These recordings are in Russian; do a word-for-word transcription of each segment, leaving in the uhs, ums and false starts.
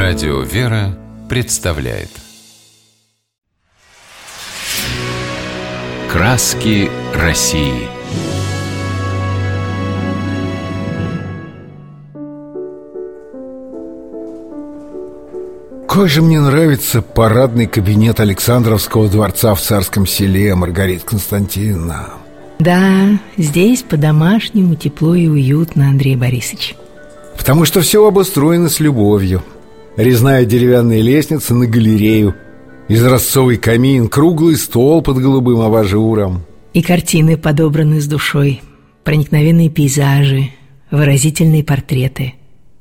Радио «Вера» представляет «Краски России». Как же мне нравится парадный кабинет Александровского дворца в Царском Селе, Маргарита Константиновна. Да, здесь по-домашнему тепло и уютно, Андрей Борисович. Потому что все обустроено с любовью. Резная деревянная лестница на галерею, изразцовый камин, круглый стол под голубым абажуром. И картины подобраны с душой, проникновенные пейзажи, выразительные портреты.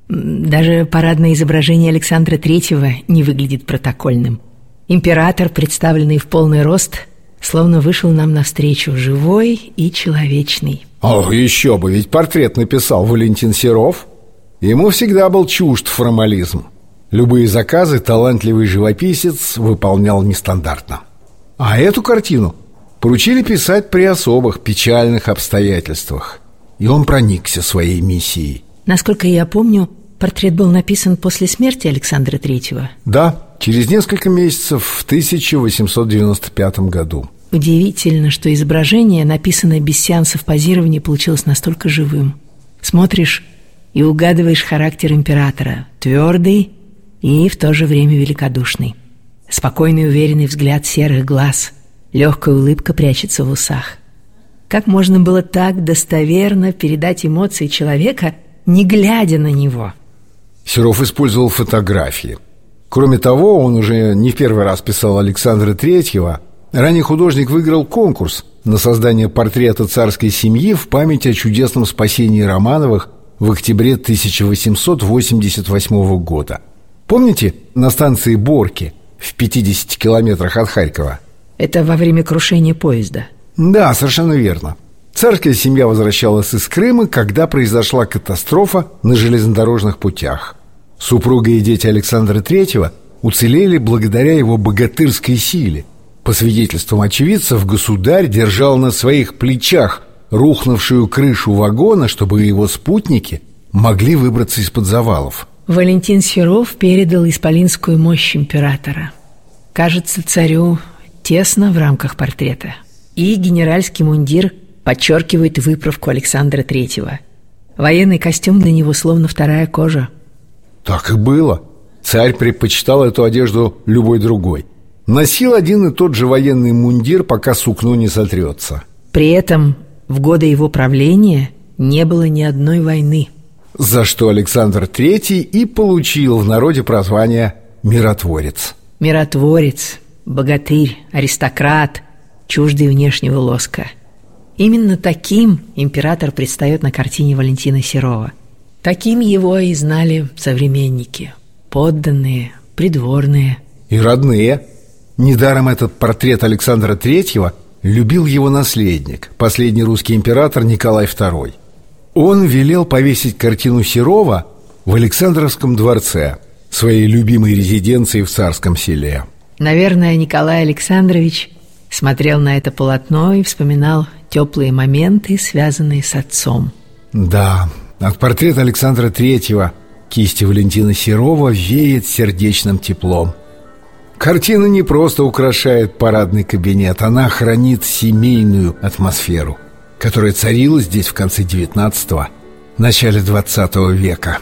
Даже парадное изображение Александра Третьего не выглядит протокольным. Император, представленный в полный рост, словно вышел нам навстречу, живой и человечный. О, еще бы, ведь портрет написал Валентин Серов. Ему всегда был чужд формализм. Любые заказы талантливый живописец выполнял нестандартно. А эту картину поручили писать при особых печальных обстоятельствах. И он проникся своей миссией. Насколько я помню, портрет был написан после смерти Александра Третьего. Да, через несколько месяцев, в тысяча восемьсот девяносто пятом году. Удивительно, что изображение, написанное без сеансов позирования, получилось настолько живым. Смотришь и угадываешь характер императора, твердый и в то же время великодушный. Спокойный уверенный взгляд серых глаз, легкая улыбка прячется в усах. Как можно было так достоверно передать эмоции человека, не глядя на него? Серов использовал фотографии. Кроме того, он уже не в первый раз писал Александра Третьего. Ранее художник выиграл конкурс на создание портрета царской семьи в память о чудесном спасении Романовых в октябре тысяча восемьсот восемьдесят восьмого года. Помните, на станции Борки в пятидесяти километрах от Харькова? Это во время крушения поезда. Да, совершенно верно. Царская семья возвращалась из Крыма, когда произошла катастрофа на железнодорожных путях. Супруга и дети Александра Третьего уцелели благодаря его богатырской силе. По свидетельствам очевидцев, государь держал на своих плечах рухнувшую крышу вагона, чтобы его спутники могли выбраться из-под завалов. Валентин Серов передал исполинскую мощь императора. Кажется, царю тесно в рамках портрета. И генеральский мундир подчеркивает выправку Александра Третьего. Военный костюм для него словно вторая кожа. Так и было. Царь предпочитал эту одежду любой другой. Носил один и тот же военный мундир, пока сукно не сотрется. При этом в годы его правления не было ни одной войны. За что Александр Третий и получил в народе прозвание «миротворец». Миротворец, богатырь, аристократ, чуждый внешнего лоска. Именно таким император предстает на картине Валентина Серова. Таким его и знали современники, подданные, придворные. И родные. Недаром этот портрет Александра Третьего любил его наследник, последний русский император Николай Второй. Он велел повесить картину Серова в Александровском дворце, своей любимой резиденции в Царском Селе. Наверное, Николай Александрович смотрел на это полотно и вспоминал теплые моменты, связанные с отцом. Да, от портрета Александра Третьего кисти Валентина Серова веет сердечным теплом. Картина не просто украшает парадный кабинет, она хранит семейную атмосферу, которая царила здесь в конце девятнадцатого, начале двадцатого века.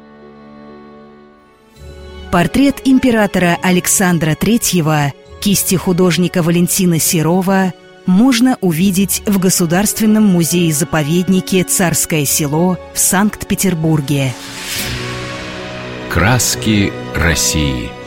Портрет императора Александра Третьего кисти художника Валентина Серова можно увидеть в Государственном музее-заповеднике «Царское село» в Санкт-Петербурге. «Краски России».